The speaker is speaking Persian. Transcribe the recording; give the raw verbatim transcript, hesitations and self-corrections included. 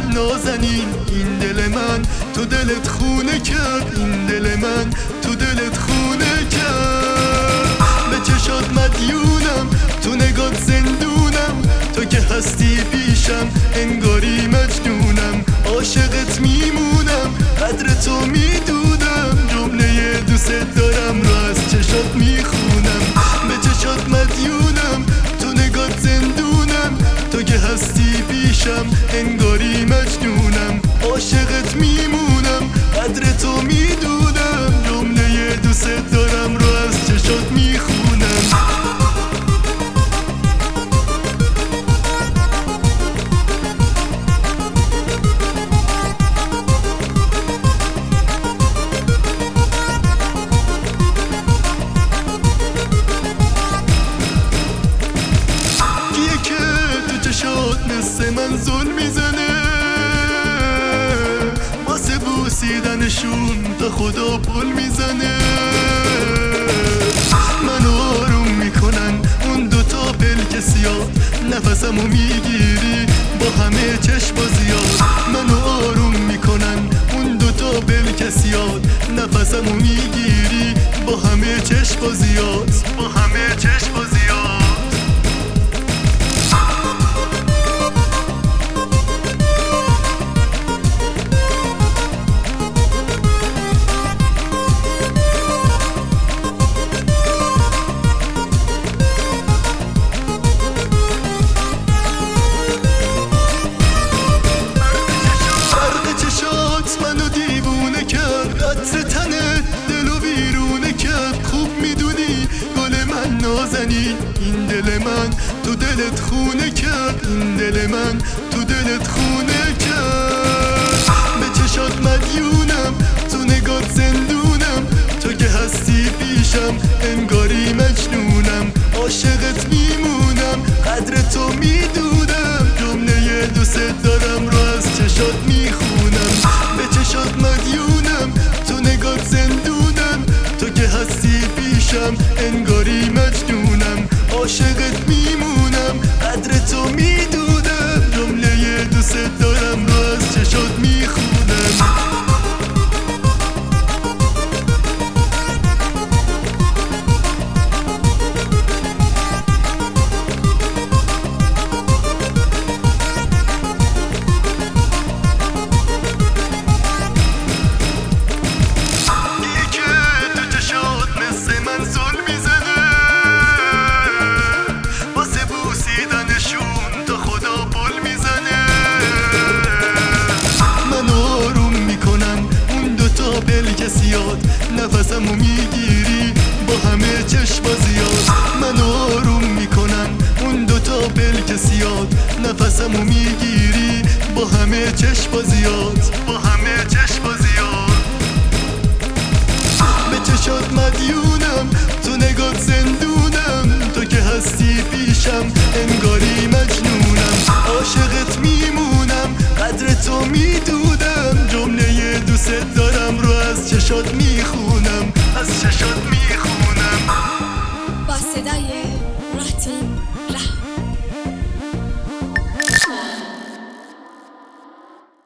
من نازنین، این دل من تو دلت خونه کرد، این دل من تو دلت خونه کرد. به چشات مدیونم، تو نگات زندونم، تو که هستی پیشم انگاری مجنونم. عاشقت میمونم، قدر تو میدونم، جمله دوست دارم رو از چشات میخونم. به چشات مدیونم، تو نگات زندونم، تو که هستی پیشم انگاری مجنونم. عاشقت میمونم، قدر تو میدونم، جمله دوست دارم رو از چشات میخونم. مثل من زل میزنه، واسه بوسیدنشون تا خدا پل میزنه. منو آروم میکنن اون دوتا بلکسیات، نفسمو میگیری با همه چشم بازیات. منو آروم میکنن اون دوتا بلکسیات، نفسمو میگیری با همه چشم بازیات، با همه چشم بازیات. منو دیوونه کرد، عطر تنه دلو بیرونه کرد. خوب میدونی گل من نازنین، این دل من تو دلت خونه کرد، این دل من تو دلت خونه کرد. به چشات مدیونم، تو نگات زندونم، تو که هستی پیشم انگاری مجنونم. عاشقت میمونم، قدر تو میدونم، جمله دوست دارم رو از چشات میخونم. به چشات مدیونم، تو نگات زندونم، تو که هستی پیشم انگاری مجنونم. عاشقت میمونم، قدر تو میدونم، جمله دوست دارم رو از چشات میخونم. نفسمو میگیری با همه چشم بازیات. منو آروم میکنن اون دوتا بلکسیات، نفسمو میگیری با همه چشم بازیات، با همه چشم بازیات. به چشات مدیونم، تو نگات زندونم، تو که هستی پیشم انگاری مجنونم. عاشقت میمونم، قدر تو میدونم، جمله دوست دارم رو از چشات میخونم، از چشات